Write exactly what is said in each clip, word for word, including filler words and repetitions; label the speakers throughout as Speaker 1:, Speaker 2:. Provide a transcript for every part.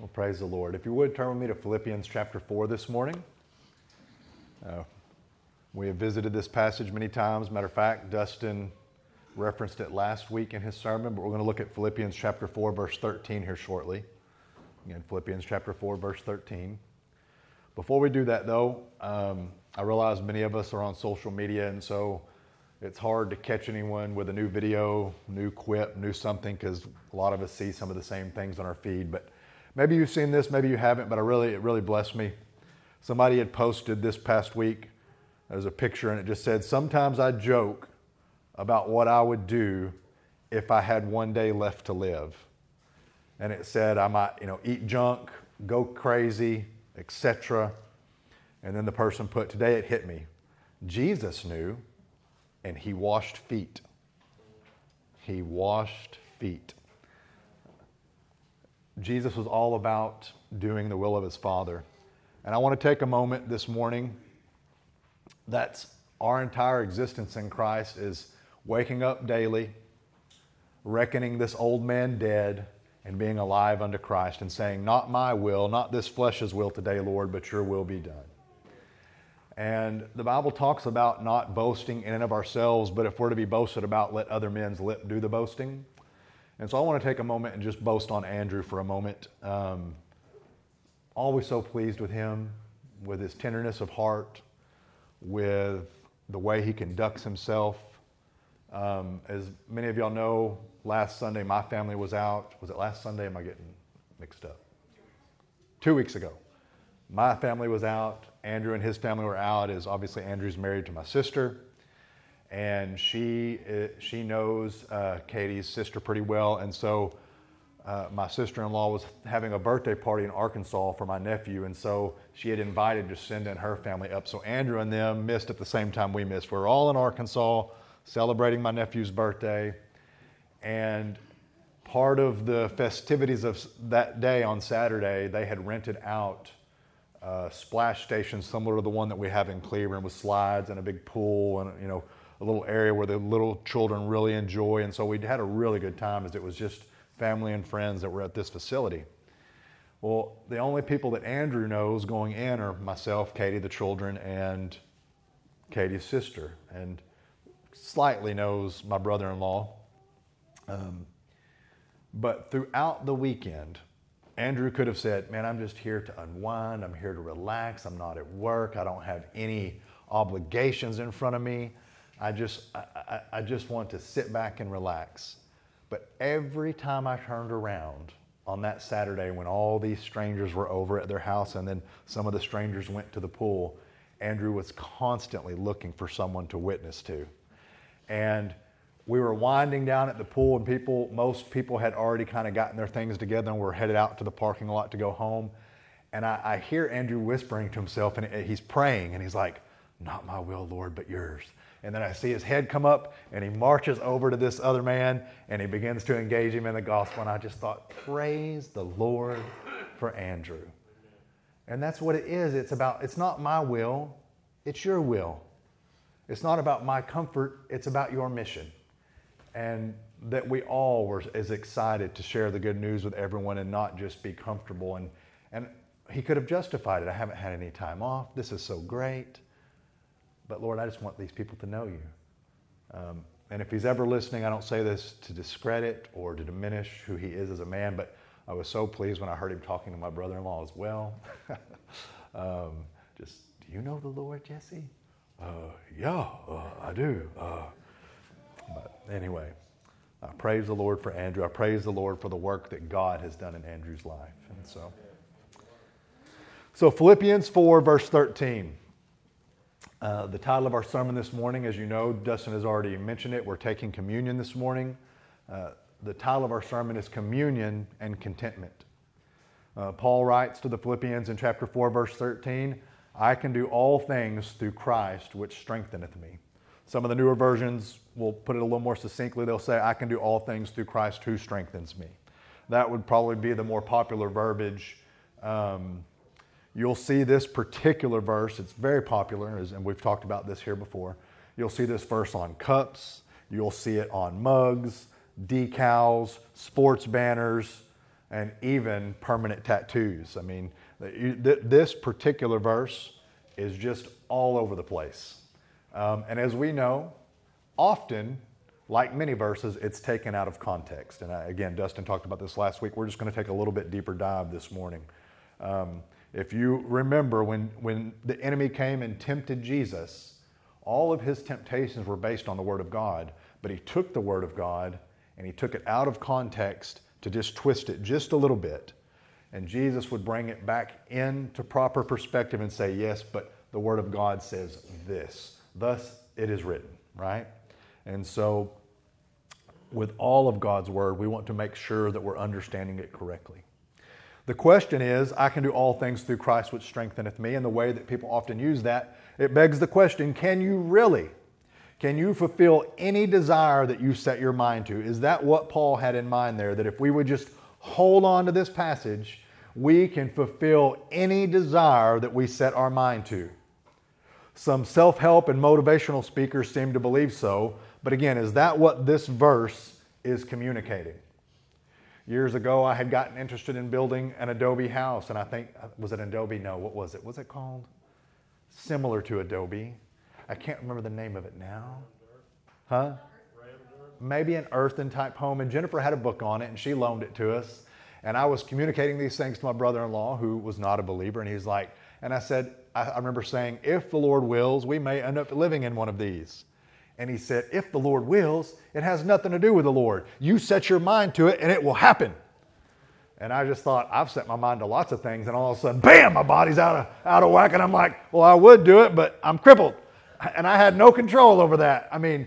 Speaker 1: Well, praise the Lord. If you would, turn with me to Philippians chapter four this morning. Uh, we have visited this passage many times. Matter of fact, Dustin referenced it last week in his sermon, but we're going to look at Philippians chapter four, verse thirteen here shortly. Again, Philippians chapter four, verse thirteen. Before we do that, though, um, I realize many of us are on social media, and so it's hard to catch anyone with a new video, new quip, new something, because a lot of us see some of the same things on our feed. But maybe you've seen this, maybe you haven't, but I really, it really blessed me. Somebody had posted this past week, there's a picture, and it just said, "Sometimes I joke about what I would do if I had one day left to live." And it said, I might, you know, eat junk, go crazy, et cetera. And then the person put, "Today it hit me. Jesus knew, and he washed feet." He washed feet. Jesus was all about doing the will of his Father. And I want to take a moment this morning. That's our entire existence in Christ is waking up daily, reckoning this old man dead, and being alive unto Christ and saying, "Not my will, not this flesh's will today, Lord, but your will be done." And the Bible talks about not boasting in and of ourselves, but if we're to be boasted about, let other men's lip do the boasting. And so I want to take a moment and just boast on Andrew for a moment. Um, always so pleased with him, with his tenderness of heart, with the way he conducts himself. Um, as many of y'all know, last Sunday my family was out. Was it last Sunday? Am I getting mixed up? Two weeks ago. My family was out. Andrew and his family were out. As obviously Andrew's married to my sister. And she she knows uh, Katie's sister pretty well. And so uh, my sister-in-law was having a birthday party in Arkansas for my nephew. And so she had invited Jacinda and her family up. So Andrew and them missed at the same time we missed. We were all in Arkansas celebrating my nephew's birthday. And part of the festivities of that day on Saturday, they had rented out a splash station similar to the one that we have in Cleveland with slides and a big pool and, you know, a little area where the little children really enjoy. And so we had a really good time as it was just family and friends that were at this facility. Well, the only people that Andrew knows going in are myself, Katie, the children, and Katie's sister, and slightly knows my brother-in-law. Um, but throughout the weekend, Andrew could have said, "Man, I'm just here to unwind. I'm here to relax. I'm not at work. I don't have any obligations in front of me. I just, I, I, I just want to sit back and relax." But every time I turned around on that Saturday when all these strangers were over at their house and then some of the strangers went to the pool, Andrew was constantly looking for someone to witness to. And we were winding down at the pool, and people, most people had already kind of gotten their things together and were headed out to the parking lot to go home. And I, I hear Andrew whispering to himself, and he's praying, and he's like, "Not my will, Lord, but yours." And then I see his head come up, and he marches over to this other man, and he begins to engage him in the gospel. And I just thought, praise the Lord for Andrew. And that's what it is. It's about, it's not my will, it's your will. It's not about my comfort, it's about your mission. And that we all were as excited to share the good news with everyone and not just be comfortable. And, and he could have justified it. "I haven't had any time off. This is so great. But Lord, I just want these people to know you." Um, and if he's ever listening, I don't say this to discredit or to diminish who he is as a man, but I was so pleased when I heard him talking to my brother-in-law as well. um, just, "Do you know the Lord, Jesse?" Uh, yeah, uh, I do. Uh, but anyway, I praise the Lord for Andrew. I praise the Lord for the work that God has done in Andrew's life. And so, so Philippians four, verse thirteen. Uh, the title of our sermon this morning, as you know, Dustin has already mentioned it. We're taking communion this morning. Uh, the title of our sermon is Communion and Contentment. Uh, Paul writes to the Philippians in chapter four, verse thirteen, "I can do all things through Christ, which strengtheneth me." Some of the newer versions will put it a little more succinctly. They'll say, "I can do all things through Christ who strengthens me." That would probably be the more popular verbiage. Um, you'll see this particular verse. It's very popular, and we've talked about this here before. You'll see this verse on cups. You'll see it on mugs, decals, sports banners. and even permanent tattoos. I mean, this particular verse is just all over the place. Um, and as we know, often, like many verses, it's taken out of context. And I, again, Dustin talked about this last week. We're just going to take a little bit deeper dive this morning. Um, if you remember when, when the enemy came and tempted Jesus, all of his temptations were based on the Word of God. But he took the Word of God and he took it out of context to just twist it just a little bit. And Jesus would bring it back into proper perspective and say, yes, but the Word of God says this. Thus it is written, right? And so with all of God's Word, we want to make sure that we're understanding it correctly. The question is, I can do all things through Christ which strengtheneth me. And the way that people often use that, it begs the question, can you really? Can you fulfill any desire that you set your mind to? Is that what Paul had in mind there? That if we would just hold on to this passage, we can fulfill any desire that we set our mind to. Some self-help and motivational speakers seem to believe so. But again, is that what this verse is communicating? Years ago, I had gotten interested in building an Adobe house. And I think, was it Adobe? No, what was it? What was it called? Similar to Adobe. I can't remember the name of it now. Huh? Maybe an earthen type home. And Jennifer had a book on it and she loaned it to us. And I was communicating these things to my brother-in-law who was not a believer. And he's like, and I said, I, I remember saying, if the Lord wills, we may end up living in one of these. And he said, if the Lord wills, it has nothing to do with the Lord. You set your mind to it and it will happen. And I just thought, I've set my mind to lots of things. And all of a sudden, bam, my body's out of, out of whack. And I'm like, well, I would do it, but I'm crippled. And I had no control over that. I mean,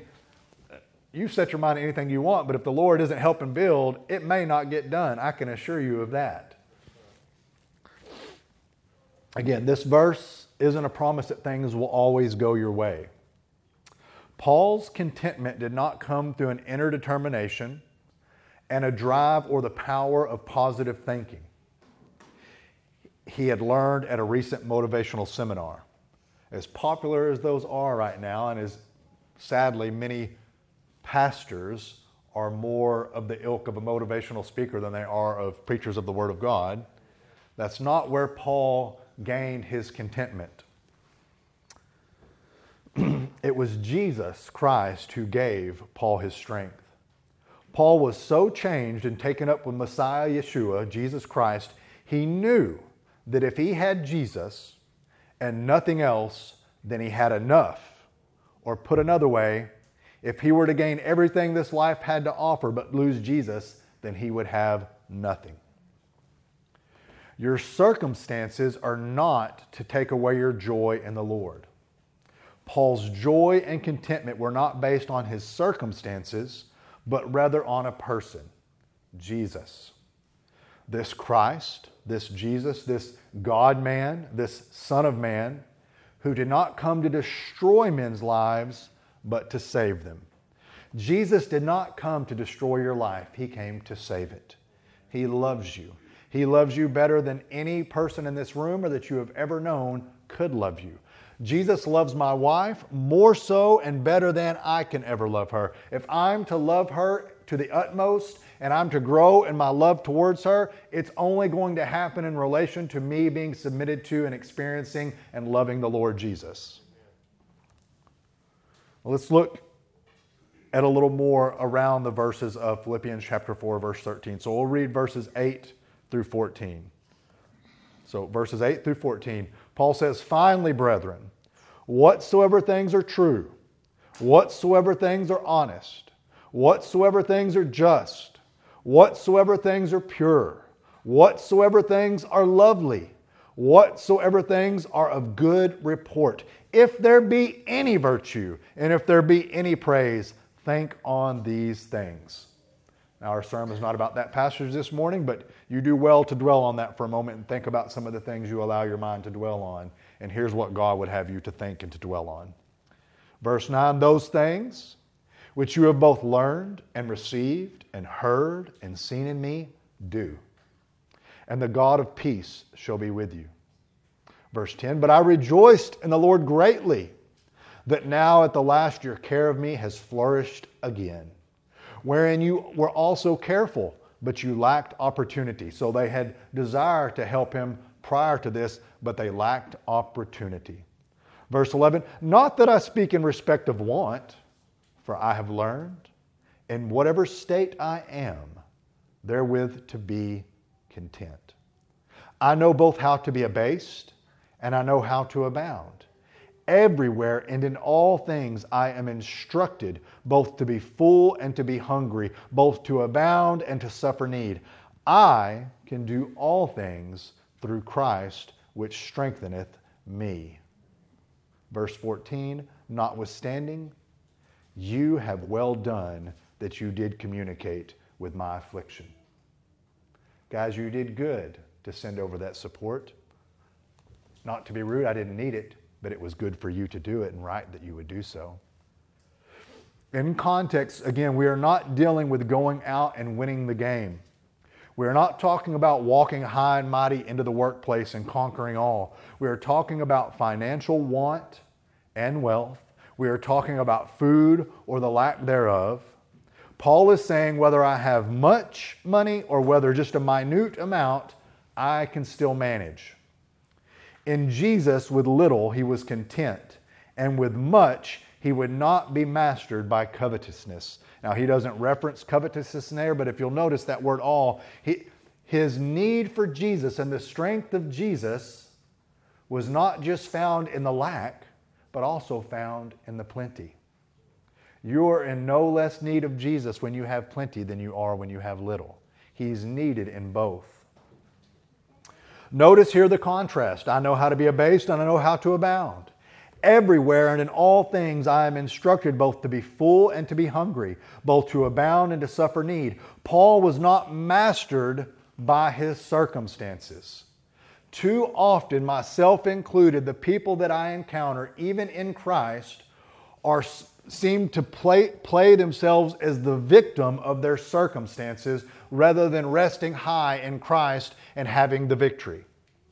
Speaker 1: you set your mind to anything you want, but if the Lord isn't helping build, it may not get done. I can assure you of that. Again, this verse isn't a promise that things will always go your way. Paul's contentment did not come through an inner determination and a drive or the power of positive thinking. He had learned at a recent motivational seminar. As popular as those are right now, and as sadly many pastors are more of the ilk of a motivational speaker than they are of preachers of the Word of God, that's not where Paul gained his contentment. It was Jesus Christ who gave Paul his strength. Paul was so changed and taken up with Messiah Yeshua, Jesus Christ, he knew that if he had Jesus and nothing else, then he had enough. Or put another way, if he were to gain everything this life had to offer but lose Jesus, then he would have nothing. Your circumstances are not to take away your joy in the Lord. Paul's joy and contentment were not based on his circumstances, but rather on a person, Jesus. This Christ, this Jesus, this God-man, this Son of Man, who did not come to destroy men's lives, but to save them. Jesus did not come to destroy your life. He came to save it. He loves you. He loves you better than any person in this room or that you have ever known could love you. Jesus loves my wife more so and better than I can ever love her. If I'm to love her to the utmost and I'm to grow in my love towards her, it's only going to happen in relation to me being submitted to and experiencing and loving the Lord Jesus. Well, let's look at a little more around the verses of Philippians chapter four, verse thirteen. So we'll read verses eight through fourteen. So verses eight through fourteen, Paul says, finally, brethren, whatsoever things are true, whatsoever things are honest, whatsoever things are just, whatsoever things are pure, whatsoever things are lovely, whatsoever things are of good report, if there be any virtue, and if there be any praise, think on these things. Now, our sermon is not about that passage this morning, but you do well to dwell on that for a moment and think about some of the things you allow your mind to dwell on. And here's what God would have you to think and to dwell on. Verse nine, those things which you have both learned and received and heard and seen in me, do. And the God of peace shall be with you. Verse ten, but I rejoiced in the Lord greatly that now at the last your care of me has flourished again, wherein you were also careful, but you lacked opportunity. So they had desire to help him prior to this, but they lacked opportunity. Verse eleven, not that I speak in respect of want, for I have learned, in whatever state I am, therewith to be content. I know both how to be abased, and I know how to abound. Everywhere and in all things I am instructed, both to be full and to be hungry, both to abound and to suffer need. I can do all things through Christ, which strengtheneth me. Verse fourteen, notwithstanding, you have well done that you did communicate with my affliction. Guys, you did good to send over that support. Not to be rude, I didn't need it, but it was good for you to do it and right that you would do so. In context, again, we are not dealing with going out and winning the game. We are not talking about walking high and mighty into the workplace and conquering all. We are talking about financial want and wealth. We are talking about food or the lack thereof. Paul is saying whether I have much money or whether just a minute amount, I can still manage. In Jesus, with little, he was content, and with much, he would not be mastered by covetousness. Now, he doesn't reference covetousness there, but if you'll notice that word all, he, his need for Jesus and the strength of Jesus was not just found in the lack, but also found in the plenty. You are in no less need of Jesus when you have plenty than you are when you have little. He's needed in both. Notice here the contrast. I know how to be abased and I know how to abound. Everywhere and in all things I am instructed both to be full and to be hungry, both to abound and to suffer need. Paul was not mastered by his circumstances. Too often, myself included, the people that I encounter, even in Christ, are seem to play, play themselves as the victim of their circumstances rather than resting high in Christ and having the victory.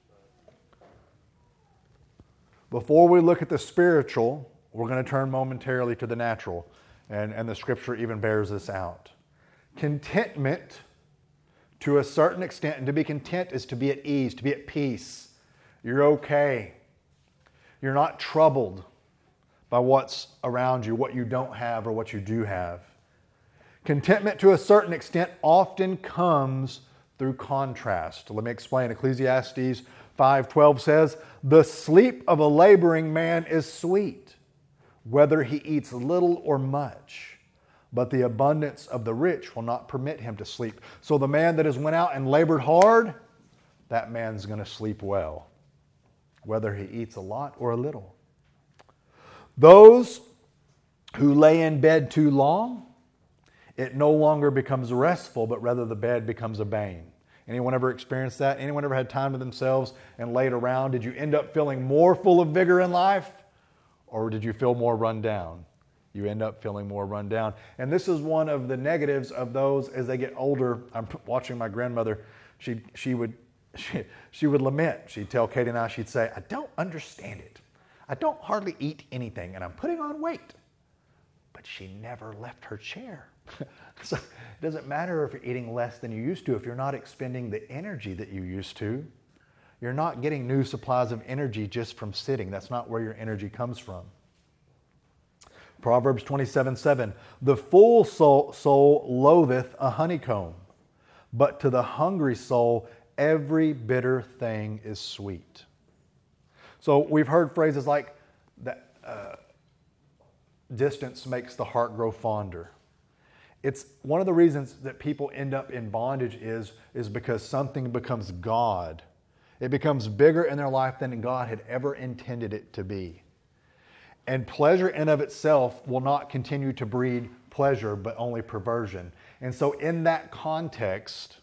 Speaker 1: Before we look at the spiritual, we're going to turn momentarily to the natural, and, and the Scripture even bears this out. Contentment, to a certain extent, and to be content is to be at ease, to be at peace. You're okay. You're not troubled by what's around you, what you don't have or what you do have. Contentment, to a certain extent, often comes through contrast. Let me explain. Ecclesiastes five twelve says, "The sleep of a laboring man is sweet, whether he eats little or much, but the abundance of the rich will not permit him to sleep." So the man that has went out and labored hard, that man's going to sleep well, whether he eats a lot or a little. Those who lay in bed too long, it no longer becomes restful, but rather the bed becomes a bane. Anyone ever experienced that? Anyone ever had time to themselves and laid around? Did you end up feeling more full of vigor in life? Or did you feel more run down? You end up feeling more run down. And this is one of the negatives of those as they get older. I'm watching my grandmother. She, she, would, she, she would lament. She'd tell Katie and I, she'd say, "I don't understand it. I don't hardly eat anything, and I'm putting on weight." But she never left her chair. So it doesn't matter if you're eating less than you used to. If you're not expending the energy that you used to, you're not getting new supplies of energy just from sitting. That's not where your energy comes from. Proverbs twenty-seven seven, "The full soul, soul loatheth a honeycomb, but to the hungry soul every bitter thing is sweet." So we've heard phrases like that. Uh, distance makes the heart grow fonder. It's one of the reasons that people end up in bondage is, is because something becomes God. It becomes bigger in their life than God had ever intended it to be. And pleasure in of itself will not continue to breed pleasure, but only perversion. And so in that context,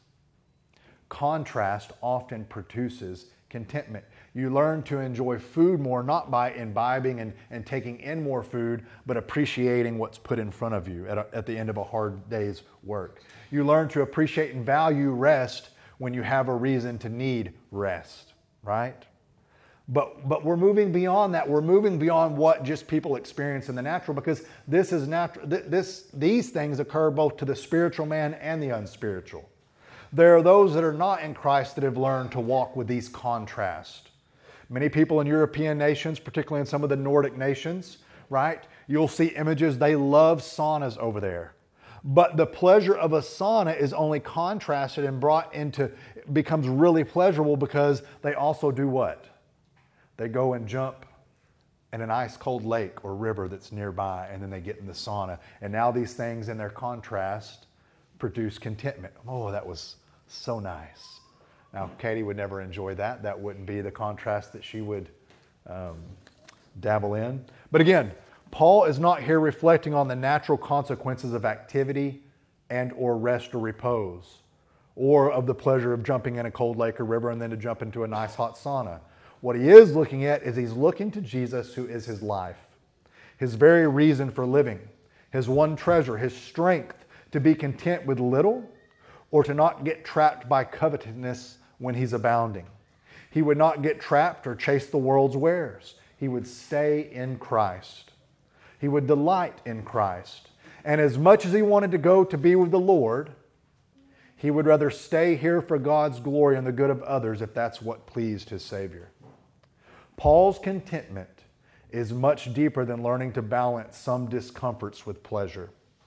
Speaker 1: contrast often produces contentment. You learn to enjoy food more, not by imbibing and, and taking in more food, but appreciating what's put in front of you at, a, at the end of a hard day's work. You learn to appreciate and value rest when you have a reason to need rest, right? But, but we're moving beyond that. We're moving beyond what just people experience in the natural, because this is natural. This, these things occur both to the spiritual man and the unspiritual. There are those that are not in Christ that have learned to walk with these contrasts. Many people in European nations, particularly in some of the Nordic nations, right? You'll see images, they love saunas over there. But the pleasure of a sauna is only contrasted and brought into, becomes really pleasurable because they also do what? They go and jump in an ice cold lake or river that's nearby, and then they get in the sauna. And now these things in their contrast produce contentment. Oh, that was so nice. Now, Katie would never enjoy that. That wouldn't be the contrast that she would um, dabble in. But again, Paul is not here reflecting on the natural consequences of activity and or rest or repose, or of the pleasure of jumping in a cold lake or river and then to jump into a nice hot sauna. What he is looking at is he's looking to Jesus, who is his life, his very reason for living, his one treasure, his strength to be content with little or to not get trapped by covetousness when he's abounding. He would not get trapped or chase the world's wares. He would stay in Christ. He would delight in Christ. And as much as he wanted to go to be with the Lord, he would rather stay here for God's glory and the good of others if that's what pleased his Savior. Paul's contentment is much deeper than learning to balance some discomforts with pleasure.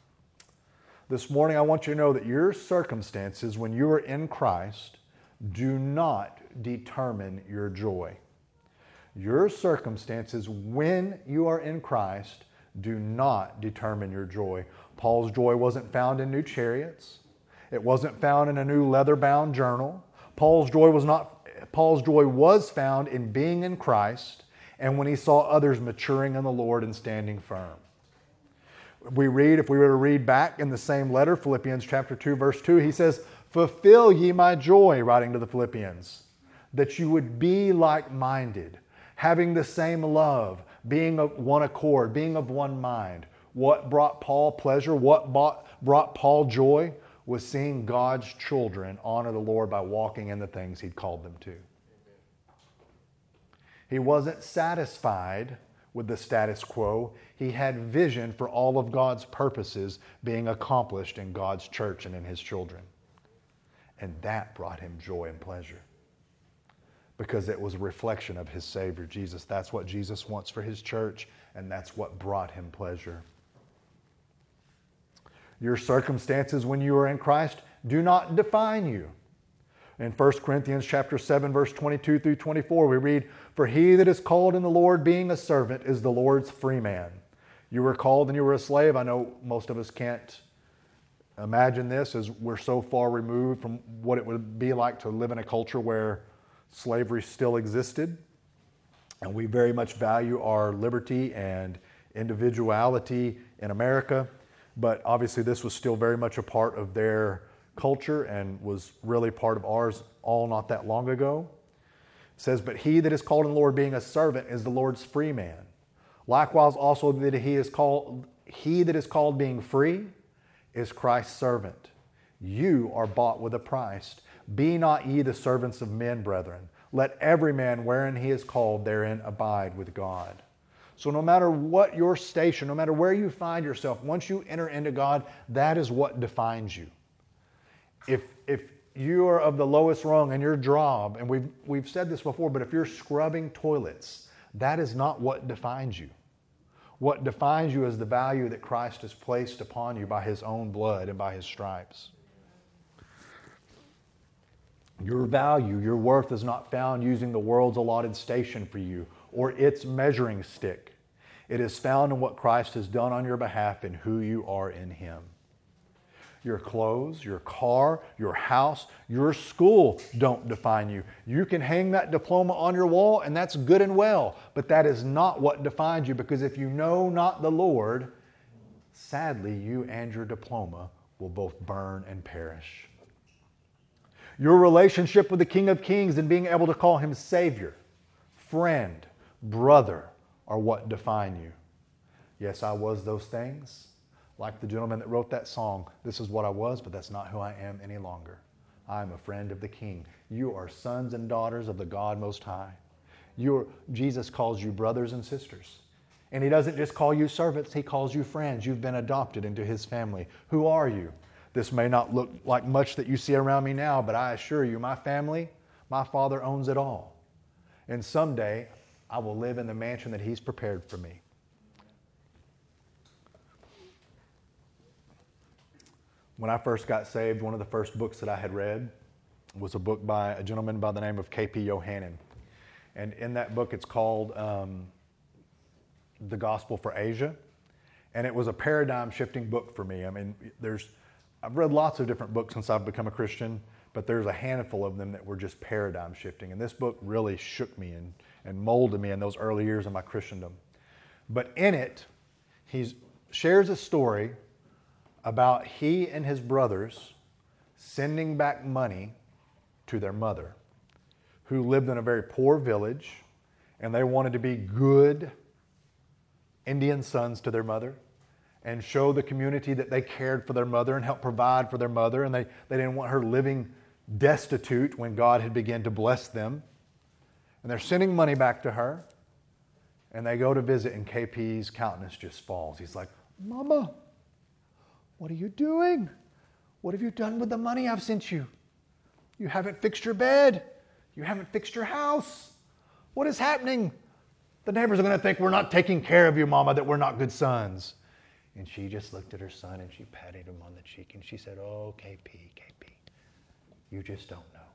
Speaker 1: This morning I want you to know that your circumstances when you are in Christ do not determine your joy. Your circumstances when you are in Christ do not determine your joy. Paul's joy wasn't found in new chariots. It wasn't found in a new leather-bound journal. Paul's joy was not. Paul's joy was found in being in Christ and when he saw others maturing in the Lord and standing firm. We read, if we were to read back in the same letter, Philippians chapter two, verse two, he says, "Fulfill ye my joy," writing to the Philippians, "that you would be like-minded, having the same love, being of one accord, being of one mind." What brought Paul pleasure, what brought Paul joy, was seeing God's children honor the Lord by walking in the things he'd called them to. He wasn't satisfied with the status quo. He had vision for all of God's purposes being accomplished in God's church and in his children. And that brought him joy and pleasure, because it was a reflection of his Savior, Jesus. That's what Jesus wants for his church, and that's what brought him pleasure. Your circumstances when you are in Christ do not define you. In First Corinthians chapter seven, verse twenty-two through twenty-four, we read, "For he that is called in the Lord being a servant is the Lord's free man." You were called and you were a slave. I know most of us can't imagine this, as we're so far removed from what it would be like to live in a culture where slavery still existed. And we very much value our liberty and individuality in America. But obviously this was still very much a part of their culture and was really part of ours all not that long ago. It says, "But he that is called in the Lord being a servant is the Lord's free man. Likewise also that he is called, he that is called being free is Christ's servant. You are bought with a price. Be not ye the servants of men, brethren. Let every man wherein he is called therein abide with God." So no matter what your station, no matter where you find yourself, once you enter into God, that is what defines you. If if you are of the lowest rung in your job, and we've we've said this before, but if you're scrubbing toilets, that is not what defines you. What defines you is the value that Christ has placed upon you by his own blood and by his stripes. Your value, your worth is not found using the world's allotted station for you or its measuring stick. It is found in what Christ has done on your behalf and who you are in him. Your clothes, your car, your house, your school don't define you. You can hang that diploma on your wall and that's good and well, but that is not what defines you, because if you know not the Lord, sadly you and your diploma will both burn and perish. Your relationship with the King of Kings and being able to call him Savior, friend, brother are what define you. Yes, I was those things. Like the gentleman that wrote that song, this is what I was, but that's not who I am any longer. I am a friend of the King. You are sons and daughters of the God Most High. You're, Jesus calls you brothers and sisters. And he doesn't just call you servants, he calls you friends. You've been adopted into his family. Who are you? This may not look like much that you see around me now, but I assure you, my family, my Father owns it all. And someday, I will live in the mansion that He's prepared for me. When I first got saved, one of the first books that I had read was a book by a gentleman by the name of K P Yohannan. And in that book, it's called um, The Gospel for Asia. And it was a paradigm-shifting book for me. I mean, there's I've read lots of different books since I've become a Christian, but there's a handful of them that were just paradigm-shifting. And this book really shook me and, and molded me in those early years of my Christendom. But in it, he shares a story about he and his brothers sending back money to their mother, who lived in a very poor village, and they wanted to be good Indian sons to their mother and show the community that they cared for their mother and helped provide for their mother, and they, they didn't want her living destitute when God had begun to bless them. And they're sending money back to her, and they go to visit, and K P's countenance just falls. He's like, "Mama, what are you doing? What have you done with the money I've sent you? You haven't fixed your bed. You haven't fixed your house. What is happening? The neighbors are going to think we're not taking care of you, Mama, that we're not good sons." And she just looked at her son and she patted him on the cheek and she said, "Oh, K P, K P, you just don't know."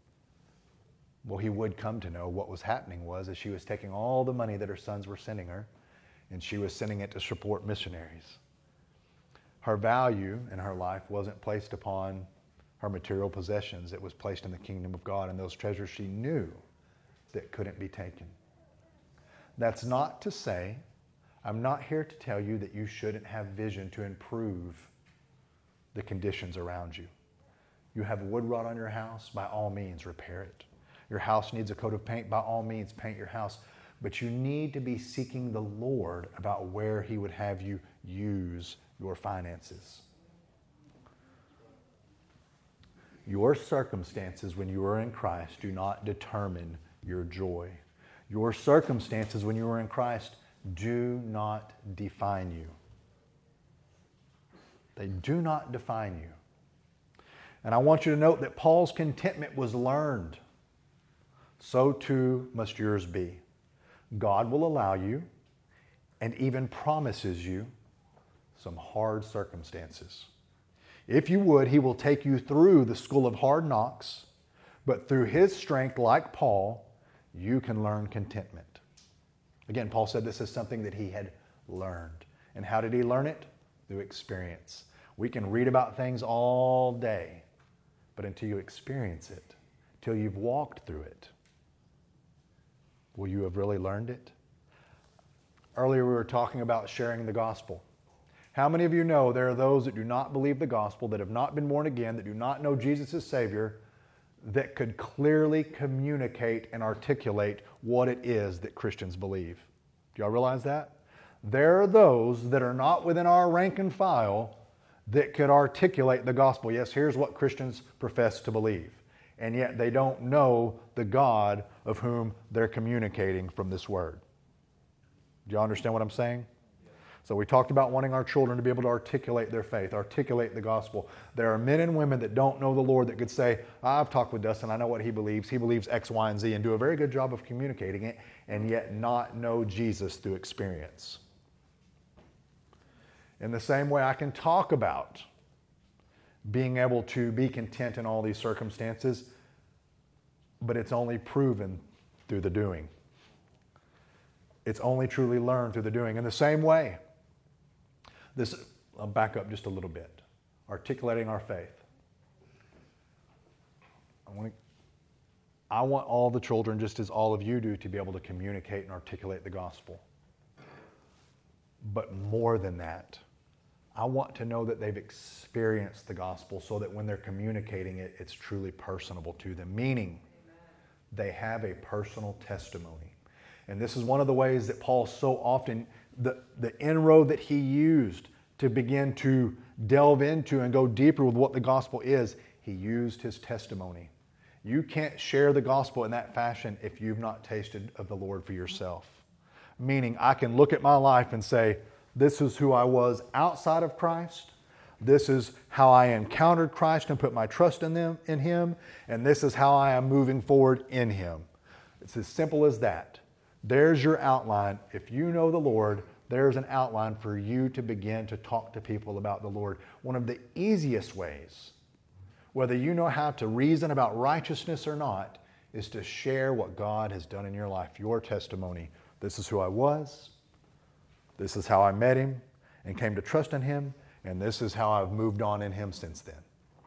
Speaker 1: Well, he would come to know what was happening was that she was taking all the money that her sons were sending her and she was sending it to support missionaries. Her value in her life wasn't placed upon her material possessions. It was placed in the kingdom of God and those treasures she knew that couldn't be taken. That's not to say, I'm not here to tell you that you shouldn't have vision to improve the conditions around you. You have wood rot on your house, by all means repair it. Your house needs a coat of paint, by all means paint your house. But you need to be seeking the Lord about where He would have you use your finances. Your circumstances when you are in Christ do not determine your joy. Your circumstances when you are in Christ do not define you. They do not define you. And I want you to note that Paul's contentment was learned. So too must yours be. God will allow you and even promises you some hard circumstances. If you would, He will take you through the school of hard knocks, but through His strength, like Paul, you can learn contentment. Again, Paul said this is something that he had learned. And how did he learn it? Through experience. We can read about things all day, but until you experience it, till you've walked through it, will you have really learned it? Earlier we were talking about sharing the gospel. How many of you know there are those that do not believe the gospel, that have not been born again, that do not know Jesus as Savior, that could clearly communicate and articulate what it is that Christians believe? Do y'all realize that? There are those that are not within our rank and file that could articulate the gospel. Yes, here's what Christians profess to believe. And yet they don't know the God of whom they're communicating from this word. Do you understand what I'm saying? So we talked about wanting our children to be able to articulate their faith, articulate the gospel. There are men and women that don't know the Lord that could say, "I've talked with Dustin, I know what he believes. He believes X, Y, and Z," and do a very good job of communicating it, and yet not know Jesus through experience. In the same way, I can talk about being able to be content in all these circumstances, but it's only proven through the doing. It's only truly learned through the doing. In the same way, this, I'll back up just a little bit. Articulating our faith. I want, to, I want all the children, just as all of you do, to be able to communicate and articulate the gospel. But more than that, I want to know that they've experienced the gospel so that when they're communicating it, it's truly personable to them. Meaning, they have a personal testimony. And this is one of the ways that Paul so often, the, the inroad that he used to begin to delve into and go deeper with what the gospel is, he used his testimony. You can't share the gospel in that fashion if you've not tasted of the Lord for yourself. Meaning, I can look at my life and say, this is who I was outside of Christ. This is how I encountered Christ and put my trust in them, in Him, and this is how I am moving forward in Him. It's as simple as that. There's your outline. If you know the Lord, there's an outline for you to begin to talk to people about the Lord. One of the easiest ways, whether you know how to reason about righteousness or not, is to share what God has done in your life, your testimony. This is who I was. This is how I met Him and came to trust in Him. And this is how I've moved on in Him since then.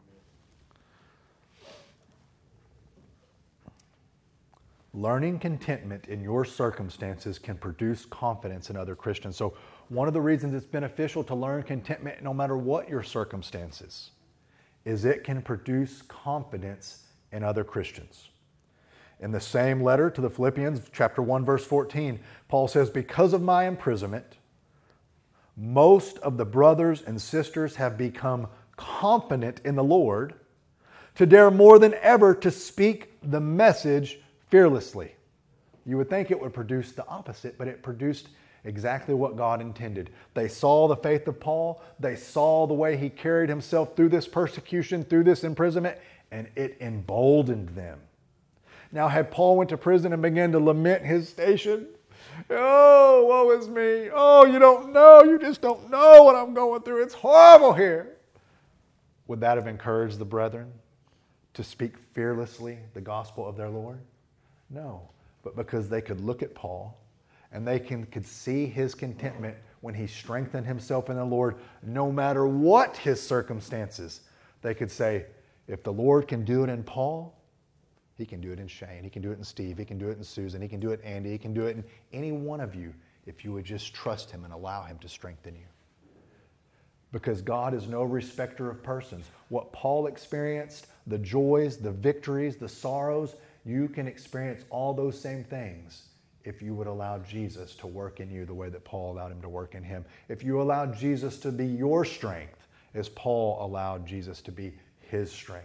Speaker 1: Learning contentment in your circumstances can produce confidence in other Christians. So one of the reasons it's beneficial to learn contentment no matter what your circumstances is it can produce confidence in other Christians. In the same letter to the Philippians, chapter one, verse fourteen, Paul says, because of my imprisonment, most of the brothers and sisters have become confident in the Lord to dare more than ever to speak the message fearlessly. You would think it would produce the opposite, but it produced exactly what God intended. They saw the faith of Paul. They saw the way he carried himself through this persecution, through this imprisonment, and it emboldened them. Now, had Paul went to prison and began to lament his station, oh, woe is me. Oh, you don't know. You just don't know what I'm going through. It's horrible here. Would that have encouraged the brethren to speak fearlessly the gospel of their Lord? No. But because they could look at Paul and they can, could see his contentment when he strengthened himself in the Lord, no matter what his circumstances, they could say, if the Lord can do it in Paul, He can do it in Shane. He can do it in Steve. He can do it in Susan. He can do it in Andy. He can do it in any one of you if you would just trust Him and allow Him to strengthen you. Because God is no respecter of persons. What Paul experienced, the joys, the victories, the sorrows, you can experience all those same things if you would allow Jesus to work in you the way that Paul allowed Him to work in him. If you allow Jesus to be your strength as Paul allowed Jesus to be his strength.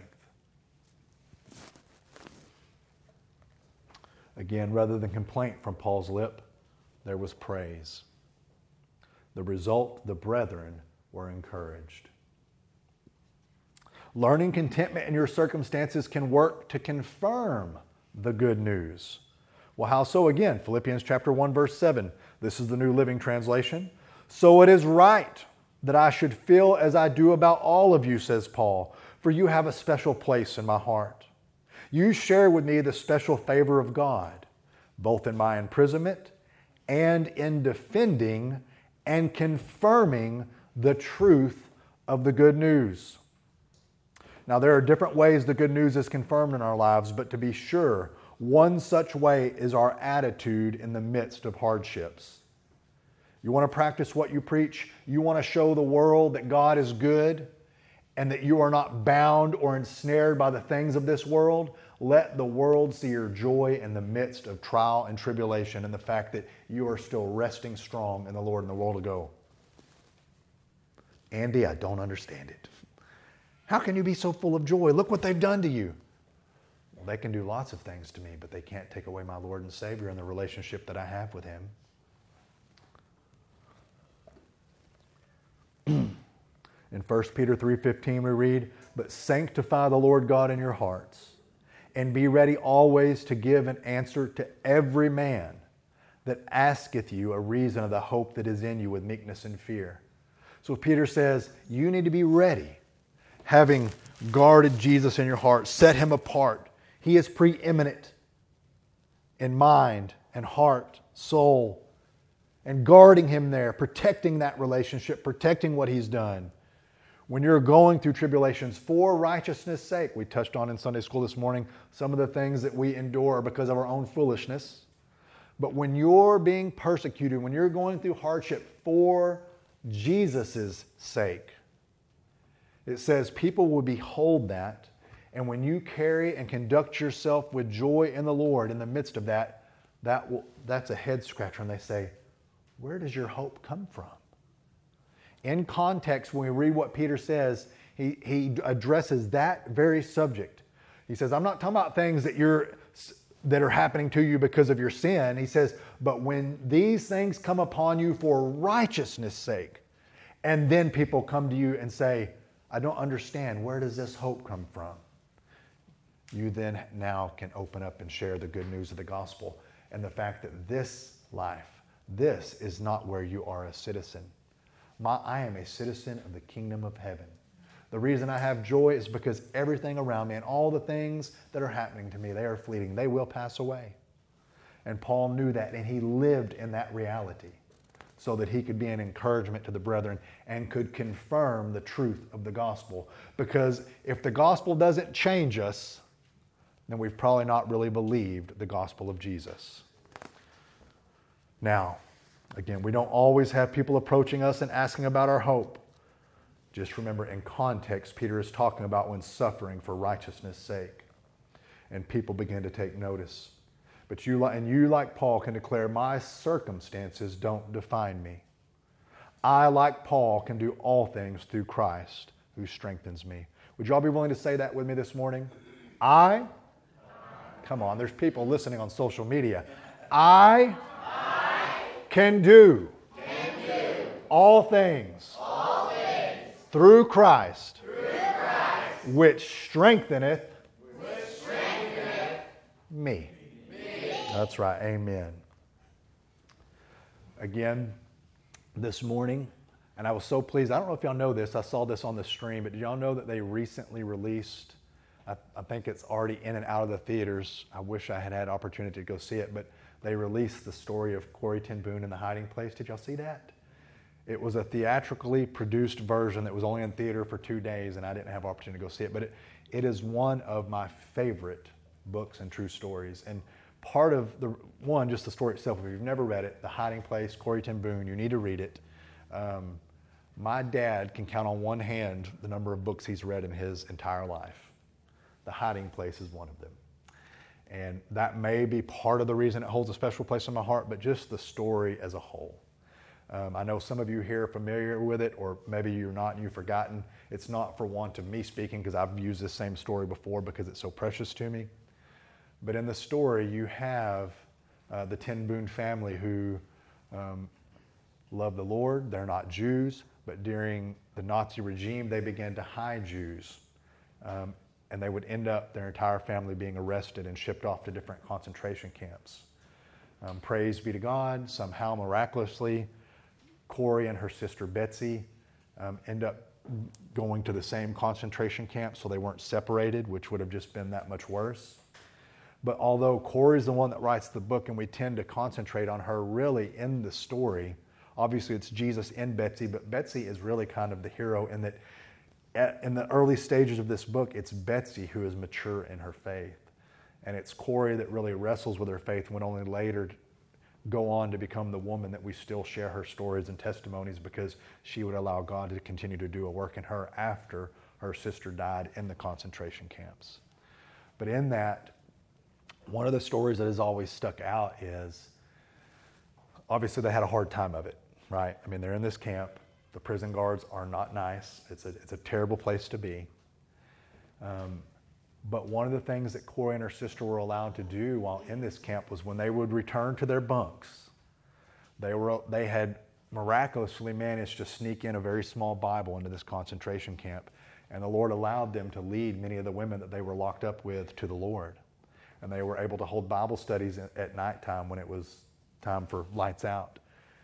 Speaker 1: Again, rather than complaint from Paul's lip, there was praise. The result, the brethren were encouraged. Learning contentment in your circumstances can work to confirm the good news. Well, how so? Again, Philippians chapter one, verse seven. This is the New Living Translation. So it is right that I should feel as I do about all of you, says Paul, for you have a special place in my heart. You share with me the special favor of God, both in my imprisonment and in defending and confirming the truth of the good news. Now, there are different ways the good news is confirmed in our lives, but to be sure, one such way is our attitude in the midst of hardships. You want to practice what you preach? You want to show the world that God is good and that you are not bound or ensnared by the things of this world? Let the world see your joy in the midst of trial and tribulation and the fact that you are still resting strong in the Lord and the world to go. Andy, I don't understand it. How can you be so full of joy? Look what they've done to you. Well, they can do lots of things to me, but they can't take away my Lord and Savior and the relationship that I have with Him. In First Peter three fifteen we read, but sanctify the Lord God in your hearts, and be ready always to give an answer to every man that asketh you a reason of the hope that is in you with meekness and fear. So Peter says, you need to be ready, having guarded Jesus in your heart, set Him apart. He is preeminent in mind and heart, soul, and guarding Him there, protecting that relationship, protecting what He's done. When you're going through tribulations for righteousness' sake, we touched on in Sunday school this morning some of the things that we endure because of our own foolishness. But when you're being persecuted, when you're going through hardship for Jesus' sake, it says people will behold that, and when you carry and conduct yourself with joy in the Lord in the midst of that, that will, that's a head scratcher, and they say, where does your hope come from? In context, when we read what Peter says, he, he addresses that very subject. He says, I'm not talking about things that you're that are happening to you because of your sin. He says, but when these things come upon you for righteousness' sake, And then people come to you and say, I don't understand. Where does this hope come from? You then now can open up and share the good news of the gospel and the fact that this life, this is not where you are a citizen. My, I am a citizen of the kingdom of heaven. The reason I have joy is because everything around me and all the things that are happening to me, they are fleeting. They will pass away. And Paul knew that, and he lived in that reality so that he could be an encouragement to the brethren and could confirm the truth of the gospel. Because if the gospel doesn't change us, then we've probably not really believed the gospel of Jesus. Now, again, we don't always have people approaching us and asking about our hope. Just remember, in context, Peter is talking about when suffering for righteousness' sake. And people begin to take notice. But you, and you, like Paul, can declare, my circumstances don't define me. I, like Paul, can do all things through Christ who strengthens me. Would you all be willing to say that with me this morning? I, come on, there's people listening on social media. I, I can, do can do all things, all things through Christ, through Christ which strengtheneth, which strengtheneth me. That's right. Amen. Again, this morning, and I was so pleased. I don't know if y'all know this. I saw this on the stream, but did y'all know that they recently released, I, I think it's already in and out of the theaters. I wish I had had opportunity to go see it, but they released the story of Corrie ten Boom in the Hiding Place. Did y'all see that? It was a theatrically produced version that was only in theater for two days, and I didn't have opportunity to go see it. But it, it is one of my favorite books and true stories. And part of the, one, just the story itself, if you've never read it, The Hiding Place, Corrie ten Boom, you need to read it. Um, my dad can count on one hand the number of books he's read in his entire life. The Hiding Place is one of them. And that may be part of the reason it holds a special place in my heart, but just the story as a whole. Um, I know some of you here are familiar with it, or maybe you're not and you've forgotten. It's not for want of me speaking, because I've used this same story before because it's so precious to me. But in the story, you have uh, the ten Boom family who um, love the Lord. They're not Jews, but during the Nazi regime, they began to hide Jews. Um, and they would end up, their entire family, being arrested and shipped off to different concentration camps. Um, praise be to God, somehow miraculously, Corrie and her sister Betsy um, end up going to the same concentration camp, so they weren't separated, which would have just been that much worse. But although Corrie's the one that writes the book, and we tend to concentrate on her really in the story, obviously it's Jesus in Betsy, but Betsy is really kind of the hero in that at, in the early stages of this book, it's Betsy who is mature in her faith. And it's Corrie that really wrestles with her faith and would only later go on to become the woman that we still share her stories and testimonies, because she would allow God to continue to do a work in her after her sister died in the concentration camps. But in that, one of the stories that has always stuck out is, obviously they had a hard time of it, right? I mean, they're in this camp. The prison guards are not nice. It's a, it's a terrible place to be. Um, but one of the things that Corrie and her sister were allowed to do while in this camp was when they would return to their bunks, they were they had miraculously managed to sneak in a very small Bible into this concentration camp. And the Lord allowed them to lead many of the women that they were locked up with to the Lord. And they were able to hold Bible studies at nighttime when it was time for lights out.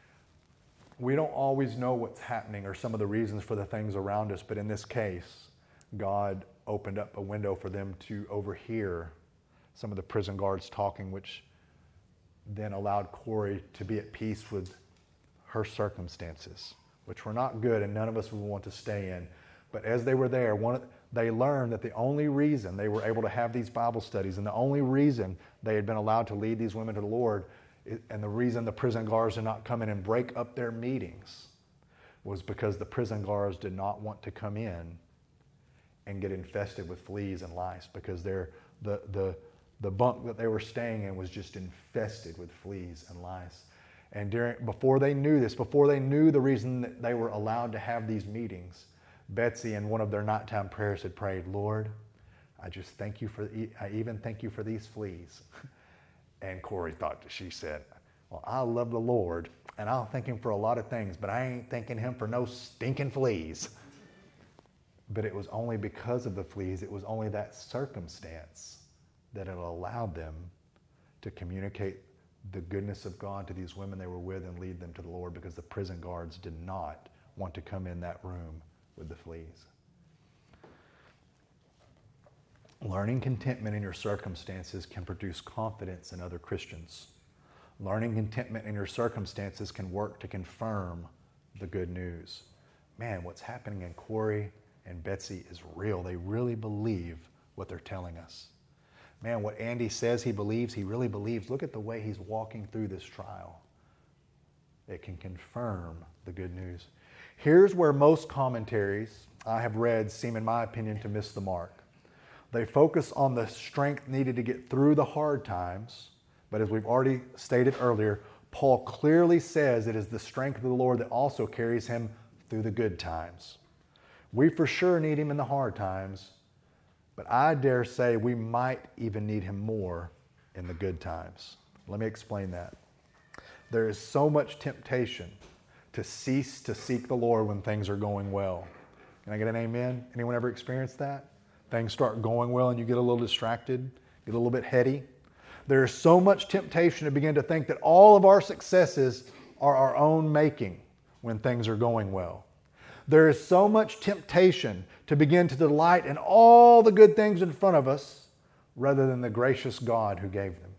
Speaker 1: We don't always know what's happening or some of the reasons for the things around us, but in this case, God opened up a window for them to overhear some of the prison guards talking, which then allowed Corrie to be at peace with her circumstances, which were not good and none of us would want to stay in. But as they were there, one of, they learned that the only reason they were able to have these Bible studies and the only reason they had been allowed to lead these women to the Lord, and the reason the prison guards did not come in and break up their meetings, was because the prison guards did not want to come in and get infested with fleas and lice, because their, the, the, the bunk that they were staying in was just infested with fleas and lice. And during, before they knew this, before they knew the reason that they were allowed to have these meetings, Betsy, in one of their nighttime prayers, had prayed, Lord, I just thank you for, I even thank you for these fleas. And Corrie thought, she said, Well, I love the Lord, and I'll thank Him for a lot of things, but I ain't thanking Him for no stinking fleas. But it was only because of the fleas, it was only that circumstance that it allowed them to communicate the goodness of God to these women they were with and lead them to the Lord, because the prison guards did not want to come in that room with the fleas. Learning contentment in your circumstances can produce confidence in other Christians. Learning contentment in your circumstances can work to confirm the good news. Man, what's happening in Corey and Betsy is real. They really believe what they're telling us. Man, what Andy says he believes, he really believes. Look at the way he's walking through this trial. It can confirm the good news. Here's where most commentaries I have read seem, in my opinion, to miss the mark. They focus on the strength needed to get through the hard times, but as we've already stated earlier, Paul clearly says it is the strength of the Lord that also carries him through the good times. We for sure need Him in the hard times, but I dare say we might even need Him more in the good times. Let me explain that. There is so much temptation to cease to seek the Lord when things are going well. Can I get an amen? Anyone ever experienced that? Things start going well and you get a little distracted, get a little bit heady. There is so much temptation to begin to think that all of our successes are our own making when things are going well. There is so much temptation to begin to delight in all the good things in front of us rather than the gracious God who gave them.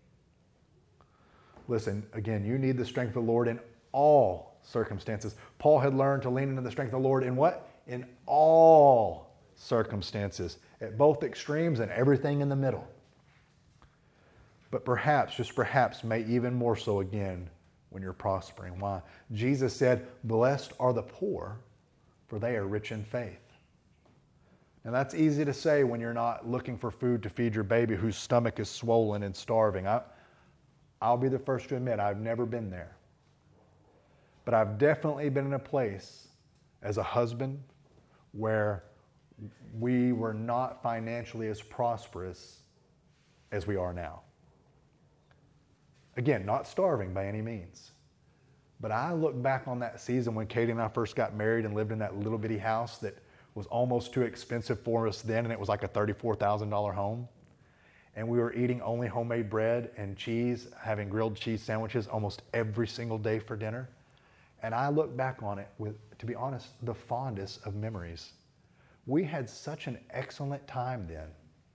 Speaker 1: Listen, again, you need the strength of the Lord in all circumstances. Paul had learned to lean into the strength of the Lord in what? In all circumstances, at both extremes and everything in the middle. But perhaps, just perhaps, may even more so again when you're prospering. Why? Jesus said, "Blessed are the poor, for they are rich in faith." And that's easy to say when you're not looking for food to feed your baby whose stomach is swollen and starving. I, I'll be the first to admit I've never been there. But I've definitely been in a place as a husband where we were not financially as prosperous as we are now. Again, not starving by any means. But I look back on that season when Katie and I first got married and lived in that little bitty house that was almost too expensive for us then, and it was like a thirty-four thousand dollars home. And we were eating only homemade bread and cheese, having grilled cheese sandwiches almost every single day for dinner. And I look back on it with, to be honest, the fondest of memories. We had such an excellent time then.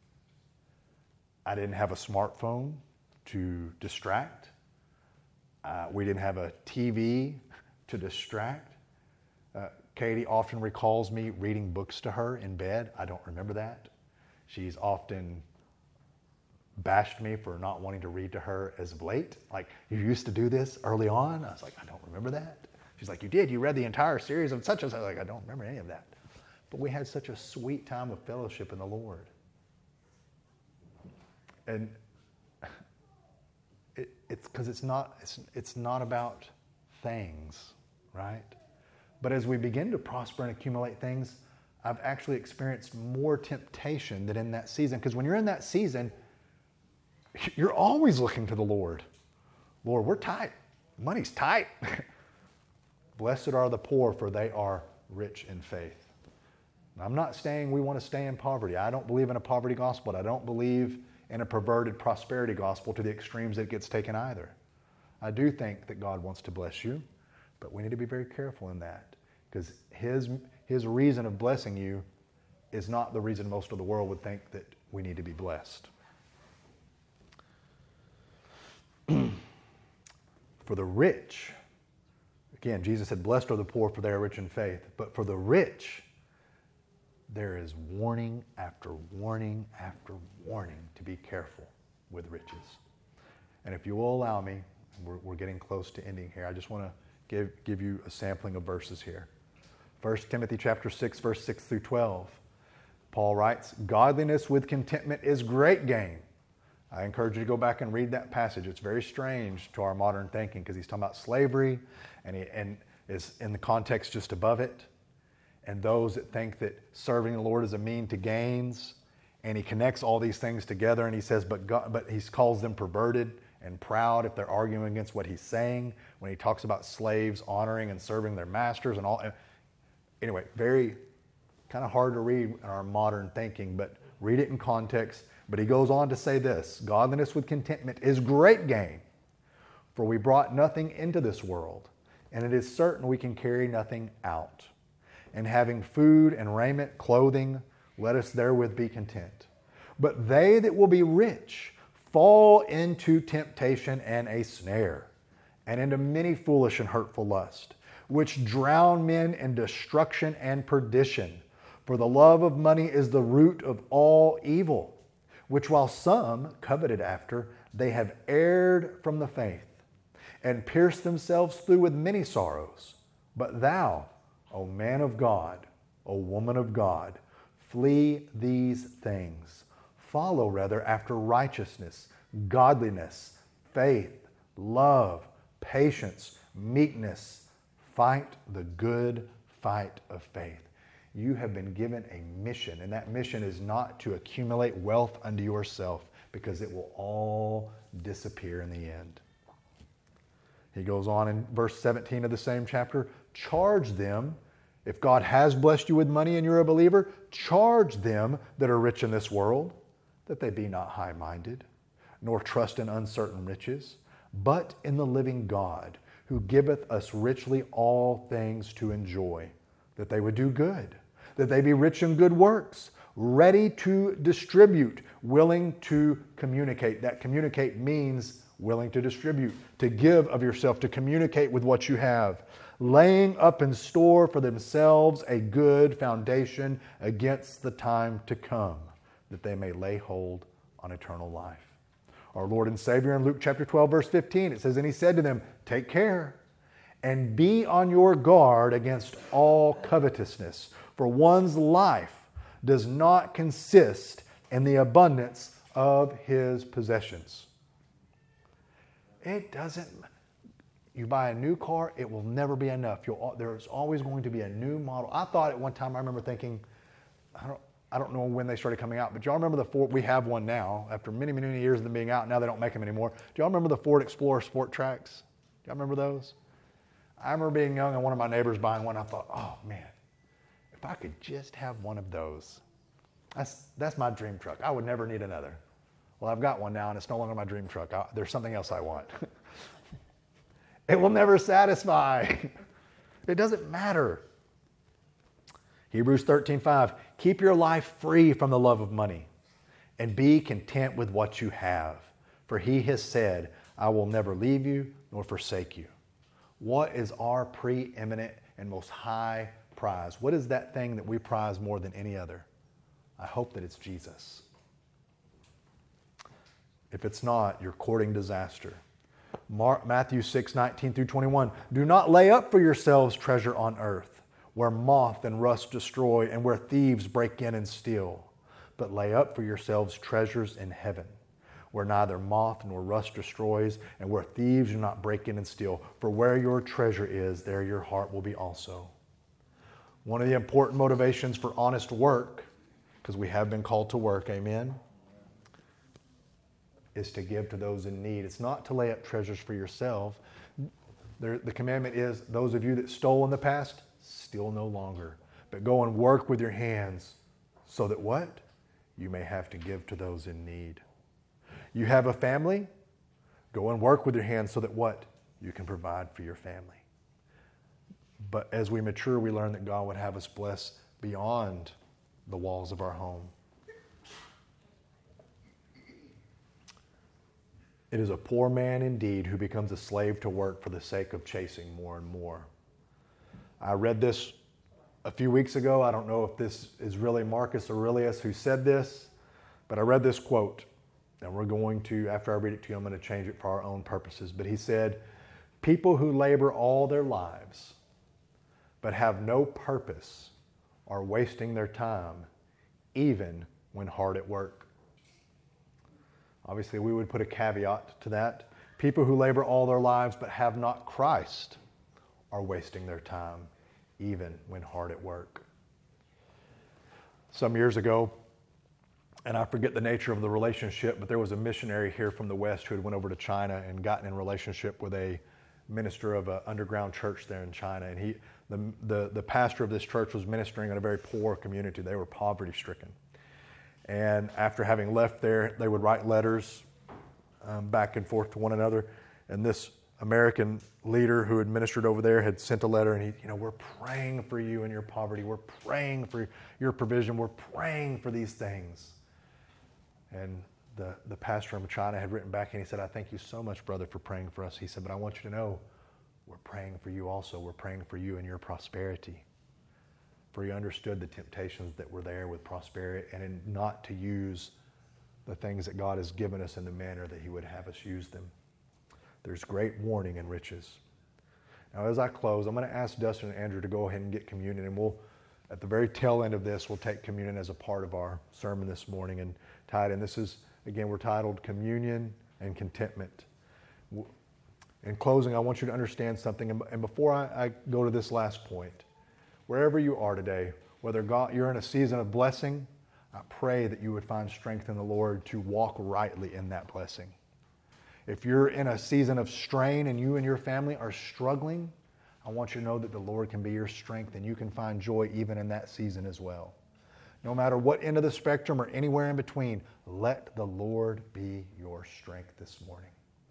Speaker 1: I didn't have a smartphone to distract. Uh, we didn't have a T V to distract. Uh, Katie often recalls me reading books to her in bed. I don't remember that. She's often bashed me for not wanting to read to her as of late. Like, you used to do this early on? I was like, I don't remember that. She's like, you did. You read the entire series of such and such. I was like, I don't remember any of that. But we had such a sweet time of fellowship in the Lord. And it, it's because it's not, it's, it's not about things, right? But as we begin to prosper and accumulate things, I've actually experienced more temptation than in that season. Because when you're in that season, you're always looking to the Lord. Lord, we're tight. Money's tight. Blessed are the poor, for they are rich in faith. Now, I'm not saying we want to stay in poverty. I don't believe in a poverty gospel. I don't believe in a perverted prosperity gospel to the extremes that it gets taken either. I do think that God wants to bless you, but we need to be very careful in that, because his, his reason of blessing you is not the reason most of the world would think that we need to be blessed. For the rich, again, Jesus said, blessed are the poor, for they are rich in faith. But for the rich, there is warning after warning after warning to be careful with riches. And if you will allow me, we're, we're getting close to ending here. I just want to give, give you a sampling of verses here. First Timothy chapter six, verse six through twelve. Paul writes, godliness with contentment is great gain. I encourage you to go back and read that passage. It's very strange to our modern thinking because he's talking about slavery and, he, and is in the context just above it. And those that think that serving the Lord is a mean to gains. And he connects all these things together and he says, but God, but he calls them perverted and proud if they're arguing against what he's saying, when he talks about slaves honoring and serving their masters and all. Anyway, very kind of hard to read in our modern thinking, but read it in context. But he goes on to say this: godliness with contentment is great gain, for we brought nothing into this world, and it is certain we can carry nothing out. And having food and raiment, clothing, let us therewith be content. But they that will be rich fall into temptation and a snare, and into many foolish and hurtful lusts, which drown men in destruction and perdition. For the love of money is the root of all evil, which while some coveted after, they have erred from the faith, and pierced themselves through with many sorrows. But thou, O man of God, O woman of God, flee these things. Follow rather after righteousness, godliness, faith, love, patience, meekness. Fight the good fight of faith. You have been given a mission, and that mission is not to accumulate wealth unto yourself, because it will all disappear in the end. He goes on in verse seventeen of the same chapter, charge them, if God has blessed you with money and you're a believer, charge them that are rich in this world, that they be not high-minded, nor trust in uncertain riches, but in the living God, who giveth us richly all things to enjoy, that they would do good, that they be rich in good works, ready to distribute, willing to communicate. That communicate means willing to distribute, to give of yourself, to communicate with what you have, laying up in store for themselves a good foundation against the time to come, that they may lay hold on eternal life. Our Lord and Savior in Luke chapter twelve, verse fifteen, it says, and he said to them, take care and be on your guard against all covetousness, for one's life does not consist in the abundance of his possessions. It doesn't. You buy a new car, it will never be enough. You'll, there's always going to be a new model. I thought at one time, I remember thinking, I don't, I don't know when they started coming out, but do y'all remember the Ford? We have one now, after many, many years of them being out. Now they don't make them anymore. Do y'all remember the Ford Explorer Sport Tracks? Do y'all remember those? I remember being young and one of my neighbors buying one. I thought, oh man, if I could just have one of those. That's, that's my dream truck. I would never need another. Well, I've got one now, and it's no longer my dream truck. I, there's something else I want. It will never satisfy. It doesn't matter. Hebrews thirteen five, keep your life free from the love of money, and be content with what you have. For he has said, I will never leave you nor forsake you. What is our preeminent and most high prize? What is that thing that we prize more than any other? I hope that it's Jesus. If it's not, you're courting disaster. Mark, Matthew six nineteen through twenty-one. Do not lay up for yourselves treasure on earth, where moth and rust destroy, and where thieves break in and steal. But lay up for yourselves treasures in heaven, where neither moth nor rust destroys, and where thieves do not break in and steal. For where your treasure is, there your heart will be also. One of the important motivations for honest work, because we have been called to work, amen, is to give to those in need. It's not to lay up treasures for yourself. There, the commandment is, those of you that stole in the past, steal no longer. But go and work with your hands so that what? You may have to give to those in need. You have a family? Go and work with your hands so that what? You can provide for your family. But as we mature, we learn that God would have us bless beyond the walls of our home. It is a poor man indeed who becomes a slave to work for the sake of chasing more and more. I read this a few weeks ago. I don't know if this is really Marcus Aurelius who said this, but I read this quote, and we're going to, after I read it to you, I'm going to change it for our own purposes. But he said, people who labor all their lives but have no purpose are wasting their time, even when hard at work. Obviously, we would put a caveat to that. People who labor all their lives but have not Christ are wasting their time, even when hard at work. Some years ago, and I forget the nature of the relationship, but there was a missionary here from the West who had went over to China and gotten in relationship with a minister of an underground church there in China. And he, the, the, the pastor of this church was ministering in a very poor community. They were poverty-stricken. And after having left there, they would write letters um, back and forth to one another. And this American leader who had ministered over there had sent a letter, and he, you know, we're praying for you in your poverty. We're praying for your provision. We're praying for these things. And the, the pastor from China had written back, and he said, I thank you so much, brother, for praying for us. He said, but I want you to know, we're praying for you also. We're praying for you and your prosperity. For he understood the temptations that were there with prosperity, and in not to use the things that God has given us in the manner that he would have us use them. There's great warning in riches. Now, as I close, I'm going to ask Dustin and Andrew to go ahead and get communion, and we'll, at the very tail end of this, we'll take communion as a part of our sermon this morning and tie it in. This is, again, we're titled Communion and Contentment. In closing, I want you to understand something, and before I, I go to this last point, wherever you are today, whether God, you're in a season of blessing, I pray that you would find strength in the Lord to walk rightly in that blessing. If you're in a season of strain and you and your family are struggling, I want you to know that the Lord can be your strength and you can find joy even in that season as well. No matter what end of the spectrum or anywhere in between, let the Lord be your strength this morning.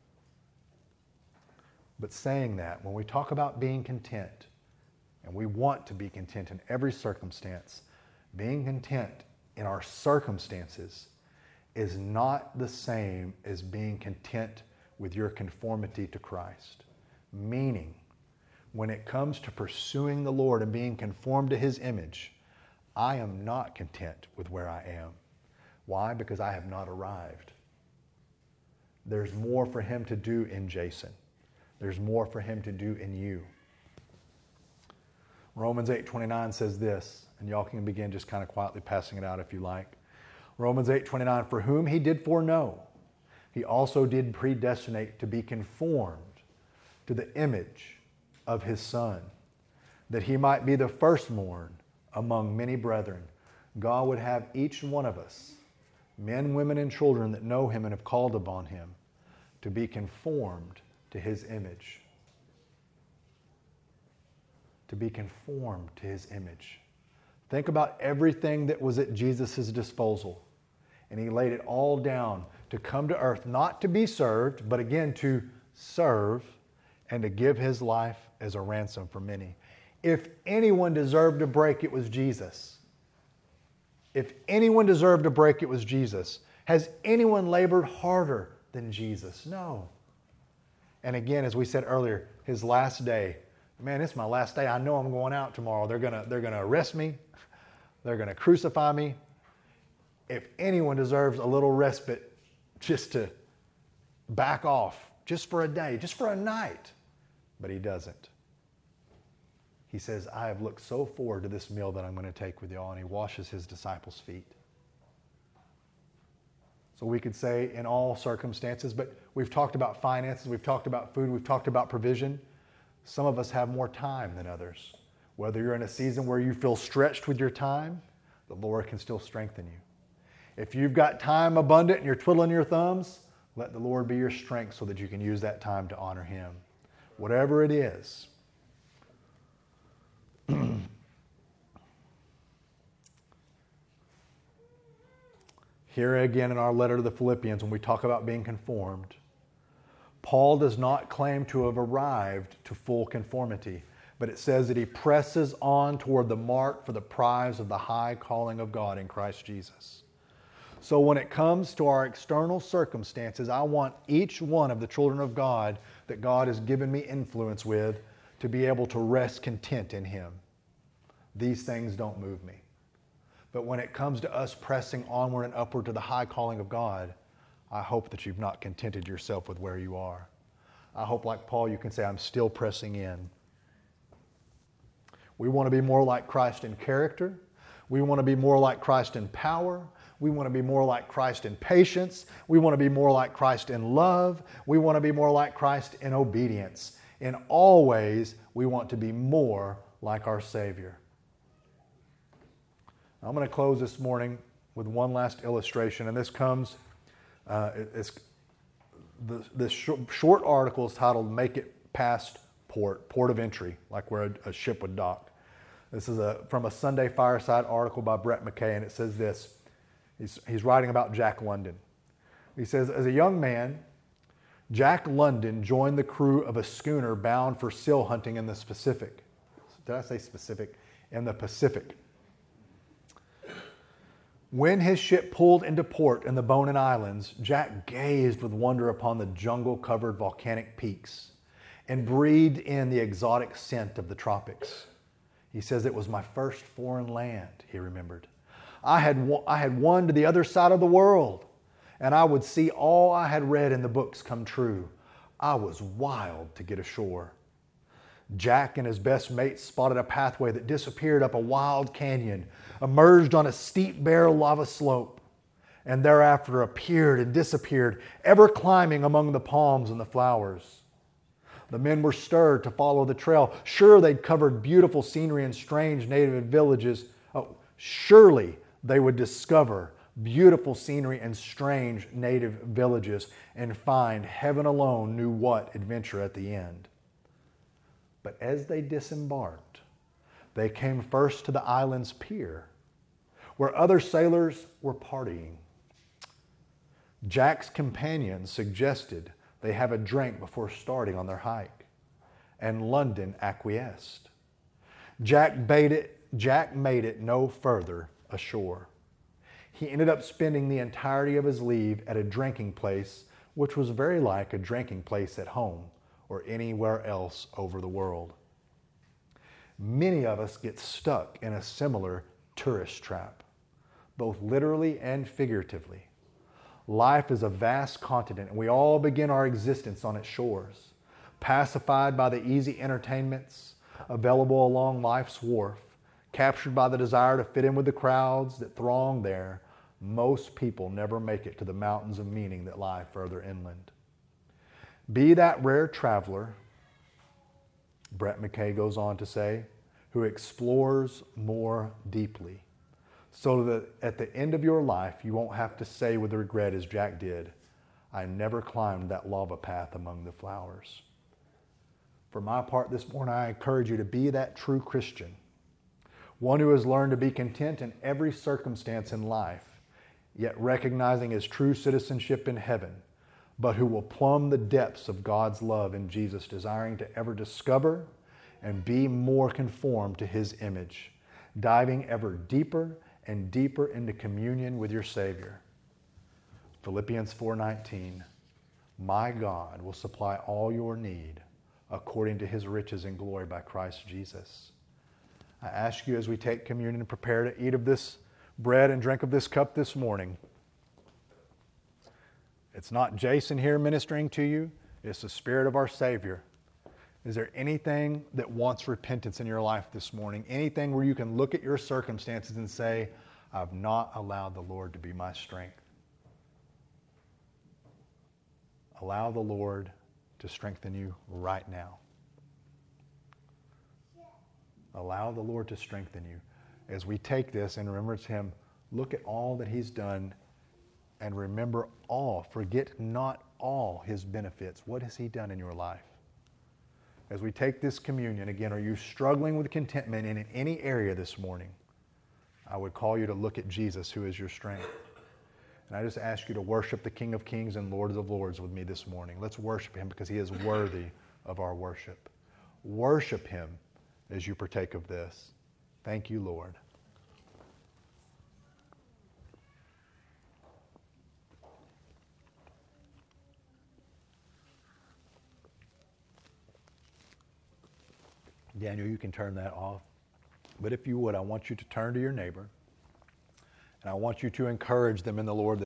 Speaker 1: But saying that, when we talk about being content, and we want to be content in every circumstance, being content in our circumstances is not the same as being content with your conformity to Christ. Meaning, when it comes to pursuing the Lord and being conformed to his image, I am not content with where I am. Why? Because I have not arrived. There's more for him to do in Jason. There's more for him to do in you. Romans eight twenty-nine says this, and y'all can begin just kind of quietly passing it out if you like. Romans eight twenty-nine, for whom he did foreknow, he also did predestinate to be conformed to the image of his Son, that he might be the firstborn among many brethren. God would have each one of us, men, women, and children that know him and have called upon him, to be conformed to his image. To be conformed to his image. Think about everything that was at Jesus' disposal. And he laid it all down to come to earth, not to be served, but again to serve and to give his life as a ransom for many. If anyone deserved a break, it was Jesus. If anyone deserved a break, it was Jesus. Has anyone labored harder than Jesus? No. And again, as we said earlier, his last day. Man, it's my last day. I know I'm going out tomorrow. They're gonna, they're gonna arrest me. They're gonna crucify me. If anyone deserves a little respite just to back off, just for a day, just for a night, but he doesn't. He says, I have looked so forward to this meal that I'm going to take with y'all, and he washes his disciples' feet. So we could say in all circumstances, but we've talked about finances, we've talked about food, we've talked about provision. Some of us have more time than others. Whether you're in a season where you feel stretched with your time, the Lord can still strengthen you. If you've got time abundant and you're twiddling your thumbs, let the Lord be your strength so that you can use that time to honor him. Whatever it is. Here again in our letter to the Philippians, when we talk about being conformed, Paul does not claim to have arrived to full conformity, but it says that he presses on toward the mark for the prize of the high calling of God in Christ Jesus. So when it comes to our external circumstances, I want each one of the children of God that God has given me influence with to be able to rest content in him. These things don't move me. But when it comes to us pressing onward and upward to the high calling of God, I hope that you've not contented yourself with where you are. I hope, like Paul, you can say, I'm still pressing in. We want to be more like Christ in character. We want to be more like Christ in power. We want to be more like Christ in patience. We want to be more like Christ in love. We want to be more like Christ in obedience. In all ways, we want to be more like our Savior. I'm going to close this morning with one last illustration, and this comes, uh, it's, the, this sh- short article is titled Make It Past Port, Port of Entry, like where a, a ship would dock. This is a, from a Sunday Fireside article by Brett McKay, and it says this. He's, he's writing about Jack London. He says, as a young man, Jack London joined the crew of a schooner bound for seal hunting in the Pacific. Did I say specific? In the Pacific. When his ship pulled into port in the Bonin Islands, Jack gazed with wonder upon the jungle-covered volcanic peaks and breathed in the exotic scent of the tropics. He says, it was my first foreign land, he remembered. I had, I had won to the other side of the world, and I would see all I had read in the books come true. I was wild to get ashore. Jack and his best mate spotted a pathway that disappeared up a wild canyon, emerged on a steep, bare lava slope, and thereafter appeared and disappeared, ever climbing among the palms and the flowers. The men were stirred to follow the trail. Sure, they'd covered beautiful scenery and strange native villages. Oh, surely they would discover beautiful scenery and strange native villages and find heaven alone knew what adventure at the end. But as they disembarked, they came first to the island's pier, where other sailors were partying. Jack's companions suggested they have a drink before starting on their hike, and London acquiesced. Jack made it, Jack made it no further ashore. He ended up spending the entirety of his leave at a drinking place, which was very like a drinking place at home or anywhere else over the world. Many of us get stuck in a similar tourist trap, both literally and figuratively. Life is a vast continent, and we all begin our existence on its shores, pacified by the easy entertainments available along life's wharf, captured by the desire to fit in with the crowds that throng there. Most people never make it to the mountains of meaning that lie further inland. Be that rare traveler, Brett McKay goes on to say, who explores more deeply, so that at the end of your life, you won't have to say with regret as Jack did, I never climbed that lava path among the flowers. For my part this morning, I encourage you to be that true Christian, one who has learned to be content in every circumstance in life, yet recognizing his true citizenship in heaven, but who will plumb the depths of God's love in Jesus, desiring to ever discover and be more conformed to his image, diving ever deeper and deeper into communion with your Savior. Philippians four nineteen, my God will supply all your need according to his riches and glory by Christ Jesus. I ask you as we take communion and prepare to eat of this bread and drink of this cup this morning, it's not Jason here ministering to you, it's the Spirit of our Savior. Is there anything that wants repentance in your life this morning? Anything where you can look at your circumstances and say, I've not allowed the Lord to be my strength? Allow the Lord to strengthen you right now. Allow the Lord to strengthen you. As we take this and remembrance him, look at all that he's done and remember all. Forget not all his benefits. What has he done in your life? As we take this communion, again, are you struggling with contentment in any area this morning? I would call you to look at Jesus, who is your strength. And I just ask you to worship the King of Kings and Lord of Lords with me this morning. Let's worship him because he is worthy of our worship. Worship him as you partake of this. Thank you, Lord. Daniel, you can turn that off. But if you would, I want you to turn to your neighbor, and I want you to encourage them in the Lord.